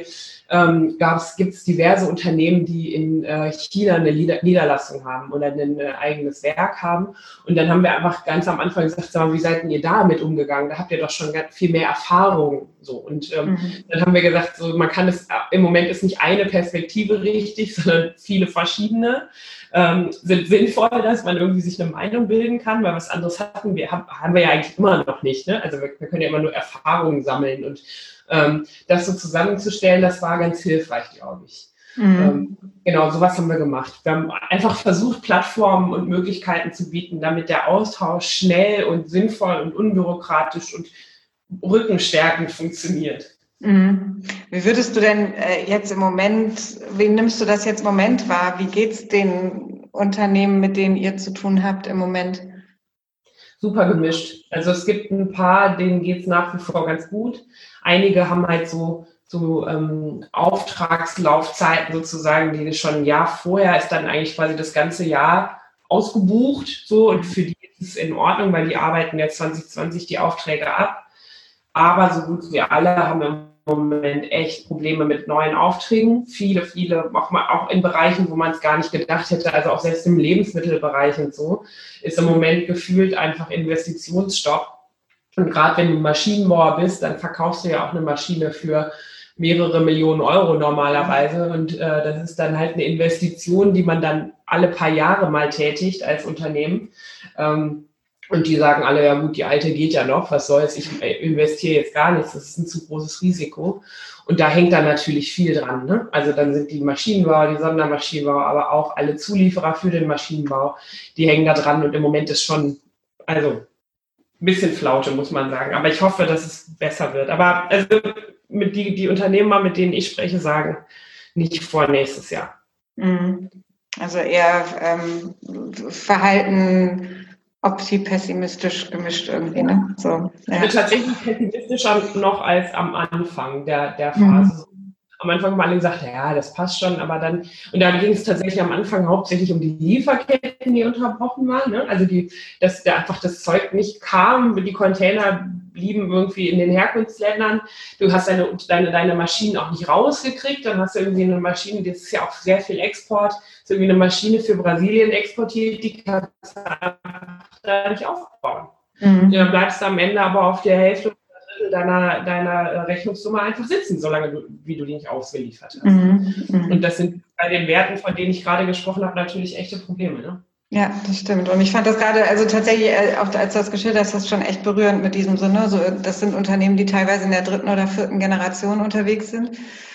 ähm, gibt es diverse Unternehmen, die in äh, China eine Nieder- Niederlassung haben oder ein äh, eigenes Werk haben. Und dann haben wir einfach ganz am Anfang gesagt, sag mal, wie seid denn ihr damit umgegangen? Da habt ihr doch schon ganz viel mehr Erfahrung. So. Und ähm, mhm. dann haben wir gesagt, so, man kann es, im Moment ist nicht eine Perspektive richtig, sondern viele verschiedene. Ähm, sind sinnvoll, dass man irgendwie sich eine Meinung bilden kann, weil was anderes hatten wir, haben, haben wir ja eigentlich immer noch nicht. Ne? Also wir, wir können ja immer nur Erfahrungen sammeln und ähm, das so zusammenzustellen, das war ganz hilfreich, glaube ich. Mhm. Ähm, genau, sowas haben wir gemacht. Wir haben einfach versucht, Plattformen und Möglichkeiten zu bieten, damit der Austausch schnell und sinnvoll und unbürokratisch und rückenstärkend funktioniert. Mhm. Wie würdest du denn äh, jetzt im Moment, wie nimmst du das jetzt im Moment wahr? Wie geht es den Unternehmen, mit denen ihr zu tun habt im Moment? Super gemischt. Also es gibt ein paar, denen geht es nach wie vor ganz gut. Einige haben halt so, so ähm, Auftragslaufzeiten sozusagen, die schon ein Jahr vorher ist dann eigentlich quasi das ganze Jahr ausgebucht. So, und für die ist es in Ordnung, weil die arbeiten ja zwanzig zwanzig die Aufträge ab. Aber so gut wie alle haben im Moment echt Probleme mit neuen Aufträgen. Viele, viele, auch, mal, auch in Bereichen, wo man es gar nicht gedacht hätte, also auch selbst im Lebensmittelbereich und so, ist im Moment gefühlt einfach Investitionsstopp. Und gerade wenn du Maschinenbauer bist, dann verkaufst du ja auch eine Maschine für mehrere Millionen Euro normalerweise. Und äh, das ist dann halt eine Investition, die man dann alle paar Jahre mal tätigt als Unternehmen. Ähm, Und die sagen alle, ja gut, die alte geht ja noch, was soll's, ich investiere jetzt gar nichts, das ist ein zu großes Risiko. Und da hängt dann natürlich viel dran. Ne? Also dann sind die Maschinenbauer, die Sondermaschinenbauer, aber auch alle Zulieferer für den Maschinenbau, die hängen da dran. Und im Moment ist schon, also ein bisschen Flaute, muss man sagen. Aber ich hoffe, dass es besser wird. Aber also mit die, die Unternehmer, mit denen ich spreche, sagen, nicht vor nächstes Jahr. Also eher ähm, Verhalten opti-pessimistisch gemischt irgendwie, ne? So, ja. Also tatsächlich pessimistischer noch als am Anfang der, der Phase. Mhm. Am Anfang haben alle gesagt, ja, das passt schon, aber dann, und da ging es tatsächlich am Anfang hauptsächlich um die Lieferketten, die unterbrochen waren, ne? Also die, dass da einfach das Zeug nicht kam, die Container blieben irgendwie in den Herkunftsländern, du hast deine, deine, deine Maschinen auch nicht rausgekriegt, dann hast du irgendwie eine Maschine, das ist ja auch sehr viel Export, ist irgendwie eine Maschine für Brasilien exportiert, die kannst du da nicht aufbauen. Mhm. Ja, dann bleibst du am Ende aber auf der Hälfte deiner, deiner Rechnungssumme einfach sitzen, solange du, wie du die nicht ausgeliefert hast. Mhm. Und das sind bei den Werten, von denen ich gerade gesprochen habe, natürlich echte Probleme. Ne? Ja, das stimmt. Und ich fand das gerade, also tatsächlich, auch als du das geschildert hast, das schon echt berührend mit diesem Sinne. So, das sind Unternehmen, die teilweise in der dritten oder vierten Generation unterwegs sind,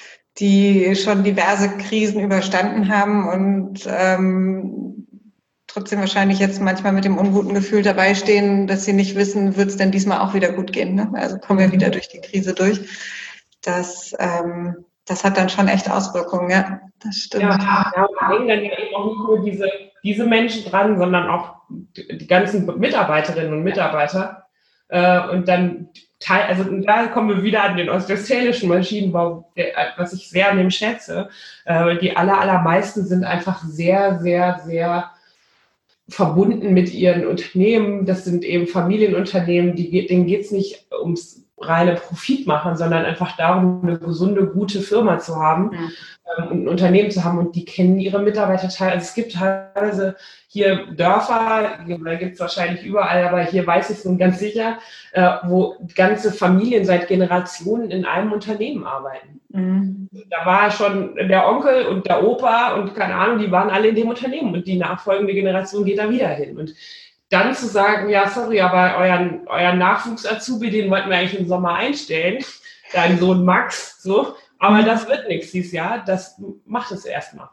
die schon diverse Krisen überstanden haben und ähm, trotzdem wahrscheinlich jetzt manchmal mit dem unguten Gefühl dabei stehen, dass sie nicht wissen, wird es denn diesmal auch wieder gut gehen. Ne? Also kommen wir wieder durch die Krise durch. Das, ähm, das hat dann schon echt Auswirkungen, ja, das stimmt. Ja, ja, da hängen dann ja eben auch nicht nur diese, diese Menschen dran, sondern auch die ganzen Mitarbeiterinnen und Mitarbeiter. Äh, und dann, also da kommen wir wieder an den ostwestfälischen Maschinenbau, der, was ich sehr an dem schätze. Äh, die aller, allermeisten sind einfach sehr, sehr, sehr verbunden mit ihren Unternehmen. Das sind eben Familienunternehmen, die, denen geht es nicht ums reine Profit machen, sondern einfach darum, eine gesunde, gute Firma zu haben, mhm. ähm, und ein Unternehmen zu haben, und die kennen ihre Mitarbeiter teilweise. Also es gibt teilweise hier Dörfer, da gibt es wahrscheinlich überall, aber hier weiß ich es nun ganz sicher, äh, wo ganze Familien seit Generationen in einem Unternehmen arbeiten. Mhm. Da war schon der Onkel und der Opa und keine Ahnung, die waren alle in dem Unternehmen, und die nachfolgende Generation geht da wieder hin. Und dann zu sagen, ja, sorry, aber euren, euren Nachwuchs-Azubi, den wollten wir eigentlich im Sommer einstellen, dein Sohn Max, so, aber das wird nichts dieses Jahr, das macht es erstmal.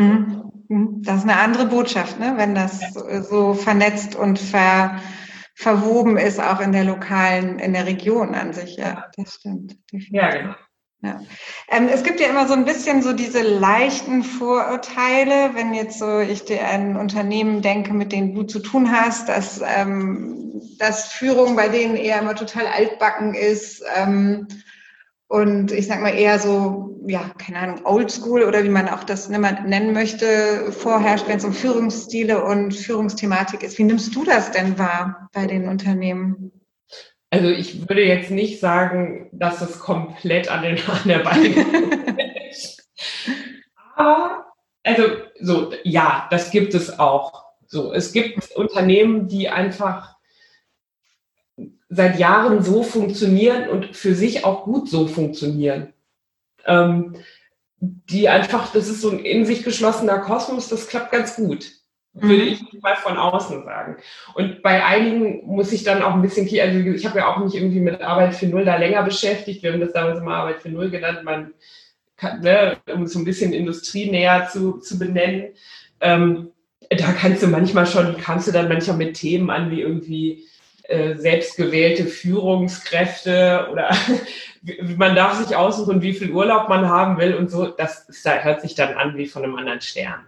Das ist eine andere Botschaft, ne? Wenn das ja. so vernetzt und ver, verwoben ist, auch in der lokalen, in der Region an sich, ja, das stimmt. Definitiv. Ja, genau. Ja. Ähm, es gibt ja immer so ein bisschen so diese leichten Vorurteile, wenn jetzt so ich dir an Unternehmen denke, mit denen du zu tun hast, dass, ähm, dass Führung bei denen eher immer total altbacken ist, ähm, und ich sag mal eher so, ja, keine Ahnung, Oldschool oder wie man auch das nennen möchte, vorherrscht, wenn es um Führungsstile und Führungsthematik ist. Wie nimmst du das denn wahr bei den Unternehmen? Also ich würde jetzt nicht sagen, dass es komplett an, den, an der Beine Aber, also, so, ja, das gibt es auch. So, es gibt Unternehmen, die einfach seit Jahren so funktionieren und für sich auch gut so funktionieren. Ähm, die einfach, das ist so ein in sich geschlossener Kosmos, das klappt ganz gut, würde ich mal von außen sagen. Und bei einigen muss ich dann auch ein bisschen, also ich habe ja auch mich irgendwie mit Arbeit für Null da länger beschäftigt, wir haben das damals immer Arbeit für Null genannt, man kann, ne, um es so ein bisschen industrienäher zu, zu benennen, ähm, da kannst du manchmal schon, kamst du dann manchmal mit Themen an, wie irgendwie äh, selbstgewählte Führungskräfte oder man darf sich aussuchen, wie viel Urlaub man haben will und so, das ist, da hört sich dann an wie von einem anderen Stern.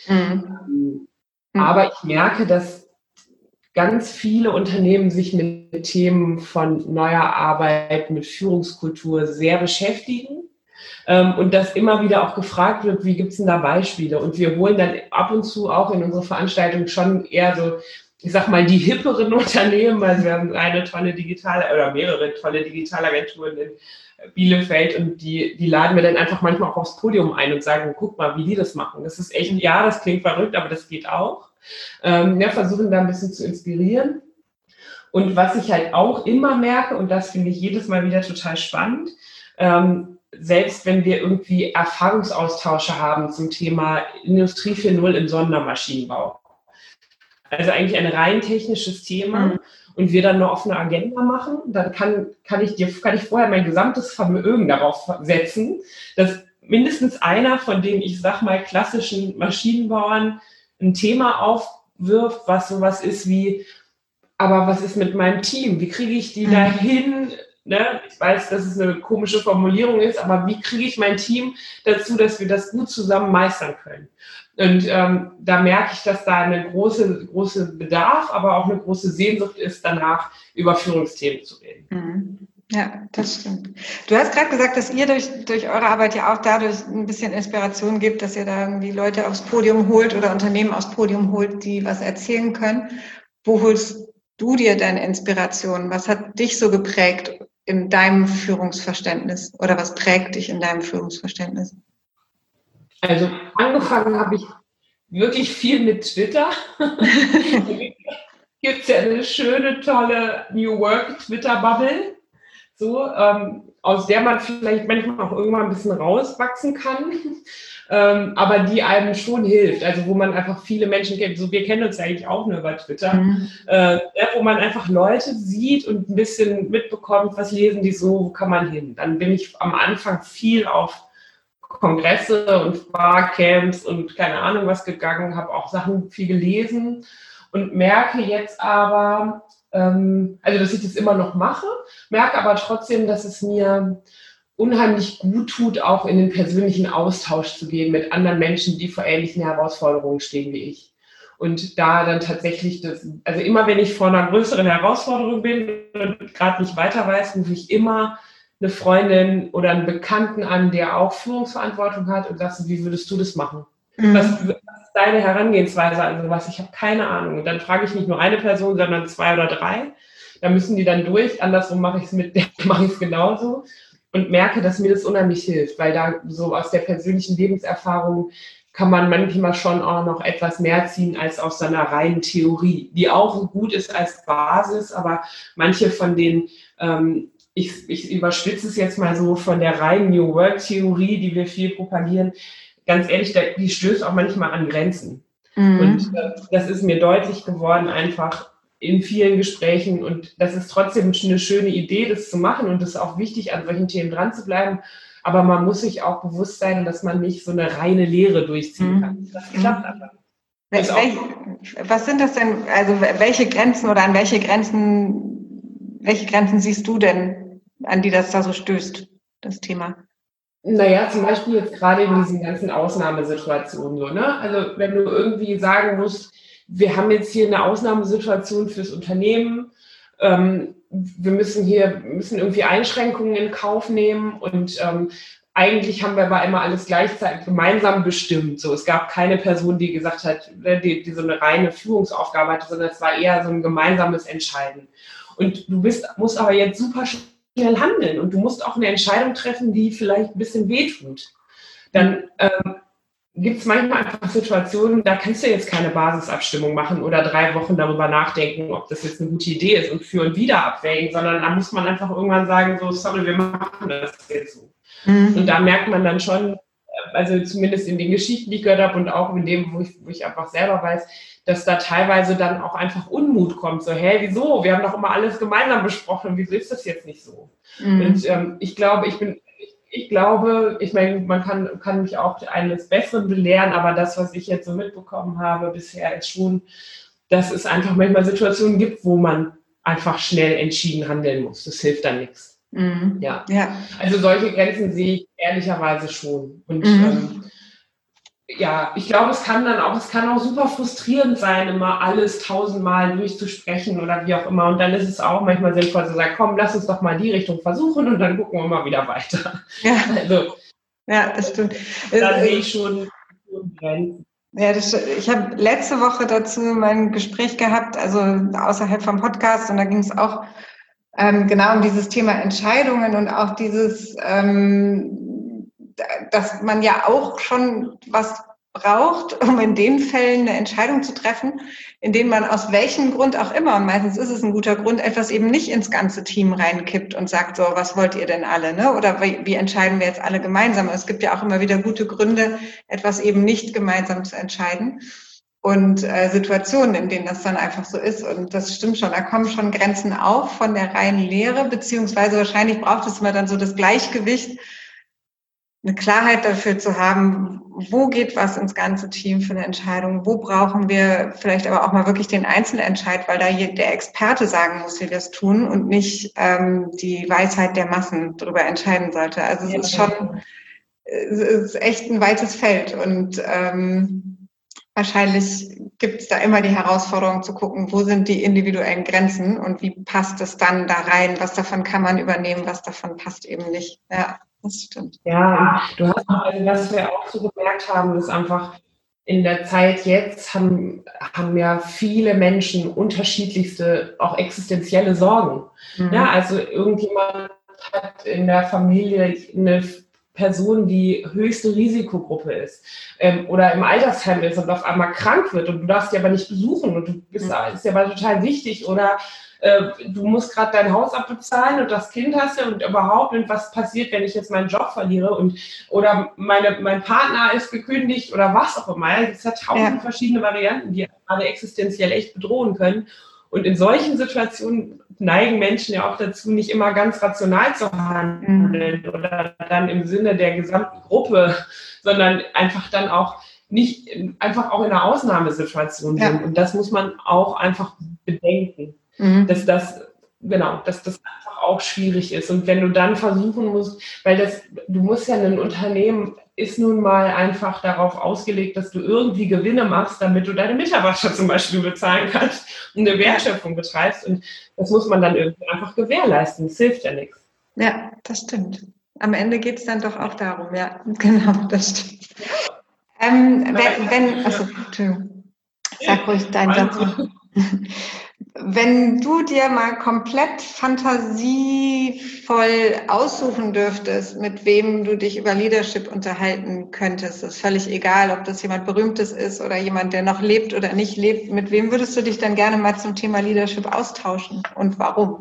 Mhm. Aber ich merke, dass ganz viele Unternehmen sich mit Themen von neuer Arbeit, mit Führungskultur sehr beschäftigen. Und dass immer wieder auch gefragt wird, wie gibt es denn da Beispiele? Und wir holen dann ab und zu auch in unsere Veranstaltung schon eher so, ich sag mal, die hipperen Unternehmen. Also wir haben eine tolle digitale oder mehrere tolle Digitalagenturen in Bielefeld und die, die laden wir dann einfach manchmal auch aufs Podium ein und sagen, guck mal, wie die das machen. Das ist echt, ja, das klingt verrückt, aber das geht auch. Ähm, ja, versuchen da ein bisschen zu inspirieren. Und was ich halt auch immer merke, und das finde ich jedes Mal wieder total spannend, ähm, selbst wenn wir irgendwie Erfahrungsaustausche haben zum Thema Industrie vier Punkt null im Sondermaschinenbau. Also eigentlich ein rein technisches Thema mhm. und wir dann eine offene Agenda machen, dann kann, kann, ich dir, kann ich vorher mein gesamtes Vermögen darauf setzen, dass mindestens einer von den, ich sag mal, klassischen Maschinenbauern ein Thema aufwirft, was sowas ist wie, aber was ist mit meinem Team? Wie kriege ich die mhm. dahin? Ne? Ich weiß, dass es eine komische Formulierung ist, aber wie kriege ich mein Team dazu, dass wir das gut zusammen meistern können? Und ähm, da merke ich, dass da eine große, große Bedarf, aber auch eine große Sehnsucht ist, danach über Führungsthemen zu reden. Ja, das stimmt. Du hast gerade gesagt, dass ihr durch, durch eure Arbeit ja auch dadurch ein bisschen Inspiration gibt, dass ihr da irgendwie Leute aufs Podium holt oder Unternehmen aufs Podium holt, die was erzählen können. Wo holst du dir deine Inspiration? Was hat dich so geprägt in deinem Führungsverständnis oder was prägt dich in deinem Führungsverständnis? Also angefangen habe ich wirklich viel mit Twitter. Gibt es ja eine schöne, tolle New Work Twitter-Bubble, so, ähm, aus der man vielleicht manchmal auch irgendwann ein bisschen rauswachsen kann, ähm, aber die einem schon hilft. Also wo man einfach viele Menschen kennt. So, wir kennen uns ja eigentlich auch nur über Twitter, mhm. äh, wo man einfach Leute sieht und ein bisschen mitbekommt, was lesen die so, wo kann man hin. Dann bin ich am Anfang viel auf Kongresse und Barcamps und keine Ahnung was gegangen, habe auch Sachen viel gelesen und merke jetzt aber, ähm, also dass ich das immer noch mache, merke aber trotzdem, dass es mir unheimlich gut tut, auch in den persönlichen Austausch zu gehen mit anderen Menschen, die vor ähnlichen Herausforderungen stehen wie ich. Und da dann tatsächlich, das, also immer wenn ich vor einer größeren Herausforderung bin und gerade nicht weiter weiß, rufe ich immer eine Freundin oder einen Bekannten an, der auch Führungsverantwortung hat und sagst, wie würdest du das machen? Mhm. Was, was ist deine Herangehensweise an sowas? Ich habe keine Ahnung. Und dann frage ich nicht nur eine Person, sondern zwei oder drei. Da müssen die dann durch. Andersrum mache ich es mit, mache ich es genauso und merke, dass mir das unheimlich hilft, weil da so aus der persönlichen Lebenserfahrung kann man manchmal schon auch noch etwas mehr ziehen als aus so einer reinen Theorie, die auch gut ist als Basis, aber manche von den ähm, Ich, ich überspitze es jetzt mal so von der reinen New Work-Theorie, die wir viel propagieren, ganz ehrlich, die stößt auch manchmal an Grenzen. Mhm. Und äh, das ist mir deutlich geworden, einfach in vielen Gesprächen. Und das ist trotzdem eine schöne Idee, das zu machen. Und es ist auch wichtig, an solchen Themen dran zu bleiben. Aber man muss sich auch bewusst sein, dass man nicht so eine reine Lehre durchziehen kann. Mhm. Das klappt einfach. Wel- welche, was sind das denn, also welche Grenzen oder an welche Grenzen, welche Grenzen siehst du denn, an die das da so stößt, das Thema? Naja, zum Beispiel jetzt gerade in diesen ganzen Ausnahmesituationen so, ne? Also wenn du irgendwie sagen musst, wir haben jetzt hier eine Ausnahmesituation fürs Unternehmen, ähm, wir müssen hier, müssen irgendwie Einschränkungen in Kauf nehmen und ähm, eigentlich haben wir aber immer alles gleichzeitig gemeinsam bestimmt. So, es gab keine Person, die gesagt hat, die, die so eine reine Führungsaufgabe hatte, sondern es war eher so ein gemeinsames Entscheiden. Und du bist, musst aber jetzt super schnell handeln und du musst auch eine Entscheidung treffen, die vielleicht ein bisschen wehtut. dann ähm, gibt es manchmal einfach Situationen, da kannst du jetzt keine Basisabstimmung machen oder drei Wochen darüber nachdenken, ob das jetzt eine gute Idee ist und für und wieder abwägen, sondern da muss man einfach irgendwann sagen, so, sorry, wir machen das jetzt so. Mhm. Und da merkt man dann schon, also zumindest in den Geschichten, die ich gehört habe und auch in dem, wo ich, wo ich einfach selber weiß, dass da teilweise dann auch einfach Unmut kommt. So, hä, wieso? Wir haben doch immer alles gemeinsam besprochen. Wieso ist das jetzt nicht so? Mhm. Und ähm, ich glaube, ich bin, ich, ich glaube, ich meine, man kann, kann mich auch eines Besseren belehren, aber das, was ich jetzt so mitbekommen habe bisher, ist schon, dass es einfach manchmal Situationen gibt, wo man einfach schnell entschieden handeln muss. Das hilft dann nichts. Mhm. Ja. ja, also solche Grenzen sehe ich ehrlicherweise schon. Und mhm. ähm, ja, ich glaube, es kann dann auch, es kann auch super frustrierend sein, immer alles tausendmal durchzusprechen oder wie auch immer. Und dann ist es auch manchmal sinnvoll zu sagen, komm, lass uns doch mal die Richtung versuchen und dann gucken wir mal wieder weiter. Ja, also, ja, das stimmt. Da sehe ich schon, schon Grenzen. Ja, das, ich habe letzte Woche dazu mein Gespräch gehabt, also außerhalb vom Podcast, und da ging es auch Ähm, genau um dieses Thema Entscheidungen und auch dieses, ähm, dass man ja auch schon was braucht, um in den Fällen eine Entscheidung zu treffen, in denen man aus welchem Grund auch immer, und meistens ist es ein guter Grund, etwas eben nicht ins ganze Team reinkippt und sagt, so, was wollt ihr denn alle, ne? Oder wie, wie entscheiden wir jetzt alle gemeinsam? Es gibt ja auch immer wieder gute Gründe, etwas eben nicht gemeinsam zu entscheiden. Und äh, Situationen, in denen das dann einfach so ist. Und das stimmt schon, da kommen schon Grenzen auf von der reinen Lehre, beziehungsweise wahrscheinlich braucht es immer dann so das Gleichgewicht, eine Klarheit dafür zu haben, wo geht was ins ganze Team für eine Entscheidung, wo brauchen wir vielleicht aber auch mal wirklich den Einzelentscheid, weil da der Experte sagen muss, wie wir es tun und nicht ähm, die Weisheit der Massen darüber entscheiden sollte. Also es ja, ist schon, es ist echt ein weites Feld und ähm, wahrscheinlich gibt es da immer die Herausforderung zu gucken, wo sind die individuellen Grenzen und wie passt es dann da rein, was davon kann man übernehmen, was davon passt eben nicht. Ja, das stimmt. Ja, du hast, was wir auch so gemerkt haben, ist einfach, in der Zeit jetzt haben, haben ja viele Menschen unterschiedlichste, auch existenzielle Sorgen. Mhm. Ja, also irgendjemand hat in der Familie eine Person, die höchste Risikogruppe ist ähm, oder im Altersheim ist und auf einmal krank wird und du darfst die aber nicht besuchen und du bist, das ist ja aber total wichtig oder äh, du musst gerade dein Haus abbezahlen und das Kind hast du und überhaupt und was passiert, wenn ich jetzt meinen Job verliere und oder meine, mein Partner ist gekündigt oder was auch immer. Es gibt ja tausend ja. verschiedene Varianten, die gerade existenziell echt bedrohen können. Und in solchen Situationen neigen Menschen ja auch dazu, nicht immer ganz rational zu handeln mhm. oder dann im Sinne der gesamten Gruppe, sondern einfach dann auch nicht, einfach auch in einer Ausnahmesituation ja. sind. Und das muss man auch einfach bedenken, mhm. dass das, genau, dass das einfach auch schwierig ist. Und wenn du dann versuchen musst, weil das, du musst ja ein Unternehmen ist nun mal einfach darauf ausgelegt, dass du irgendwie Gewinne machst, damit du deine Mitarbeiter zum Beispiel bezahlen kannst und eine Wertschöpfung betreibst. Und das muss man dann irgendwie einfach gewährleisten. Das hilft ja nichts. Ja, das stimmt. Am Ende geht es dann doch auch darum, ja, genau, das stimmt. Ähm, wenn, wenn, also, Entschuldigung, sag ruhig deinen Satz. Wenn du dir mal komplett fantasievoll aussuchen dürftest, mit wem du dich über Leadership unterhalten könntest, ist völlig egal, ob das jemand Berühmtes ist oder jemand, der noch lebt oder nicht lebt, mit wem würdest du dich dann gerne mal zum Thema Leadership austauschen und warum?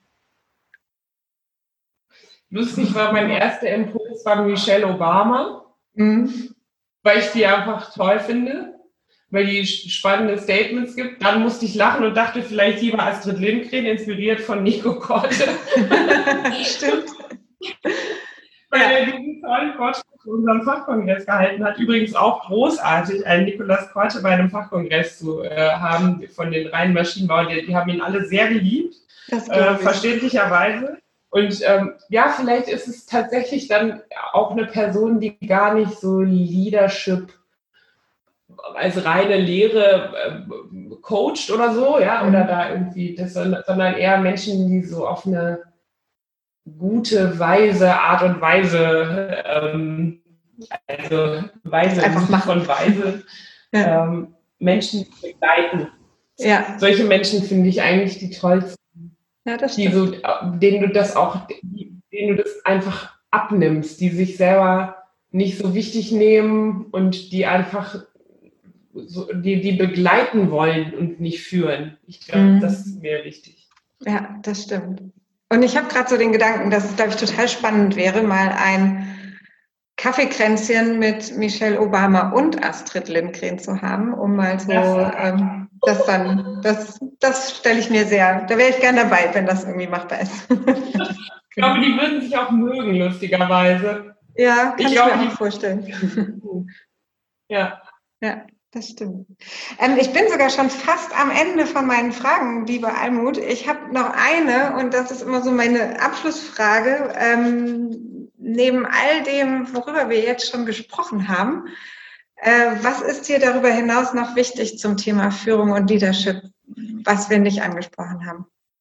Lustig war, mein erster Impuls war Michelle Obama, mhm. weil ich die einfach toll finde, weil die spannende Statements gibt. Dann musste ich lachen und dachte, vielleicht lieber Astrid Lindgren, inspiriert von Nico Korte. Stimmt. Weil er diesen tollen Vortrag zu unserem Fachkongress gehalten hat. Übrigens auch großartig, einen Nikolaus Korte bei einem Fachkongress zu äh, haben von den reinen Maschinenbauern. Die, die haben ihn alle sehr geliebt, äh, verständlicherweise. Und ähm, ja, vielleicht ist es tatsächlich dann auch eine Person, die gar nicht so Leadership als reine Lehre äh, coacht oder so, ja, mhm. oder da irgendwie, das, sondern eher Menschen, die so auf eine gute, weise Art und Weise, ähm, also Weise einfach machen von Weise, ja. ähm, Menschen begleiten. Ja. Solche Menschen finde ich eigentlich die tollsten, ja, das die so, denen du das auch, denen du das einfach abnimmst, die sich selber nicht so wichtig nehmen und die einfach so, die, die begleiten wollen und nicht führen. Ich glaube, mhm. das ist mir wichtig. Ja, das stimmt. Und ich habe gerade so den Gedanken, dass es, glaube ich, total spannend wäre, mal ein Kaffeekränzchen mit Michelle Obama und Astrid Lindgren zu haben, um mal so ähm, das dann, das, das stelle ich mir sehr, da wäre ich gern dabei, wenn das irgendwie machbar ist. Ich glaube, die würden sich auch mögen, lustigerweise. Ja, kann ich, ich glaube, mir auch vorstellen. Ja. Ja, das stimmt. Ähm, ich bin sogar schon fast am Ende von meinen Fragen, liebe Almut. Ich habe noch eine und das ist immer so meine Abschlussfrage. Ähm, neben all dem, worüber wir jetzt schon gesprochen haben, äh, was ist dir darüber hinaus noch wichtig zum Thema Führung und Leadership, was wir nicht angesprochen haben?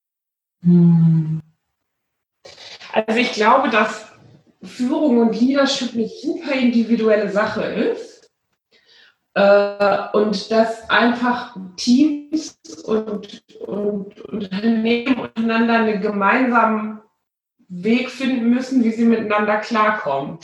Hm. Also ich glaube, dass Führung und Leadership eine super individuelle Sache ist äh, und dass einfach Teams und, und Unternehmen untereinander einen gemeinsamen Weg finden müssen, wie sie miteinander klarkommen.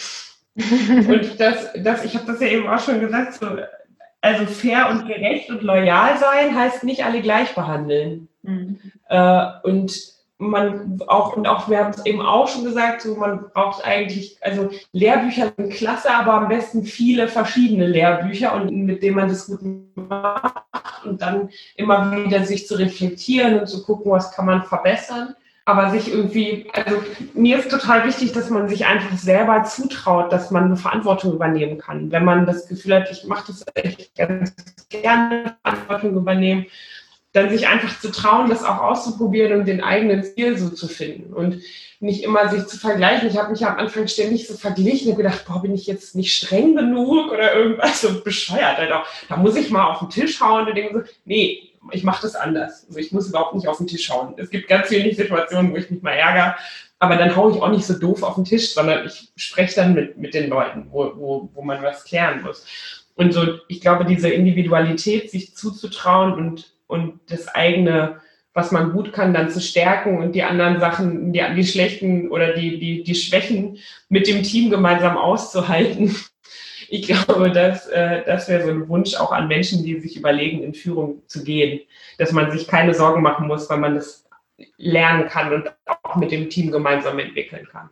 Und das, das ich habe das ja eben auch schon gesagt, so, also fair und gerecht und loyal sein heißt nicht alle gleich behandeln. Mhm. Äh, und man auch, und auch, wir haben es eben auch schon gesagt, so man braucht eigentlich, also Lehrbücher sind klasse, aber am besten viele verschiedene Lehrbücher und mit denen man das gut macht und dann immer wieder sich zu reflektieren und zu gucken, was kann man verbessern. Aber sich irgendwie, also mir ist total wichtig, dass man sich einfach selber zutraut, dass man eine Verantwortung übernehmen kann. Wenn man das Gefühl hat, ich mache das echt ganz gerne, Verantwortung übernehmen, dann sich einfach zu trauen, das auch auszuprobieren und den eigenen Stil so zu finden und nicht immer sich zu vergleichen. Ich habe mich am Anfang ständig so verglichen und gedacht, boah, bin ich jetzt nicht streng genug oder irgendwas so bescheuert. Also, da muss ich mal auf den Tisch hauen und denke so, nee, ich mache das anders. Also ich muss überhaupt nicht auf den Tisch hauen. Es gibt ganz viele Situationen, wo ich mich mal ärgere, aber dann haue ich auch nicht so doof auf den Tisch, sondern ich spreche dann mit, mit den Leuten, wo, wo, wo man was klären muss. Und so, ich glaube, diese Individualität, sich zuzutrauen und, und das eigene, was man gut kann, dann zu stärken und die anderen Sachen, die, die schlechten oder die, die, die Schwächen mit dem Team gemeinsam auszuhalten. Ich glaube, dass, äh, das wäre so ein Wunsch auch an Menschen, die sich überlegen, in Führung zu gehen, dass man sich keine Sorgen machen muss, weil man das lernen kann und auch mit dem Team gemeinsam entwickeln kann.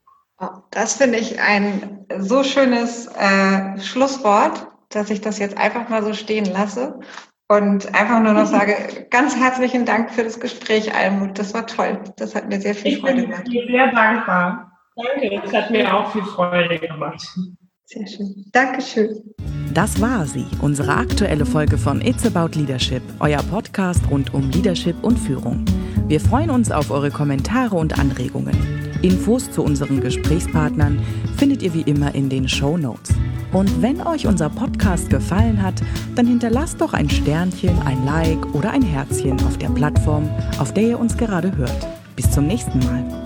Das finde ich ein so schönes äh, Schlusswort, dass ich das jetzt einfach mal so stehen lasse und einfach nur noch sage, ganz herzlichen Dank für das Gespräch, Almut. Das war toll. Das hat mir sehr viel Freude gemacht. Ich bin dir sehr dankbar. Danke, das hat mir auch viel Freude gemacht. Sehr schön. Dankeschön. Das war sie, unsere aktuelle Folge von It's About Leadership, euer Podcast rund um Leadership und Führung. Wir freuen uns auf eure Kommentare und Anregungen. Infos zu unseren Gesprächspartnern findet ihr wie immer in den Shownotes. Und wenn euch unser Podcast gefallen hat, dann hinterlasst doch ein Sternchen, ein Like oder ein Herzchen auf der Plattform, auf der ihr uns gerade hört. Bis zum nächsten Mal.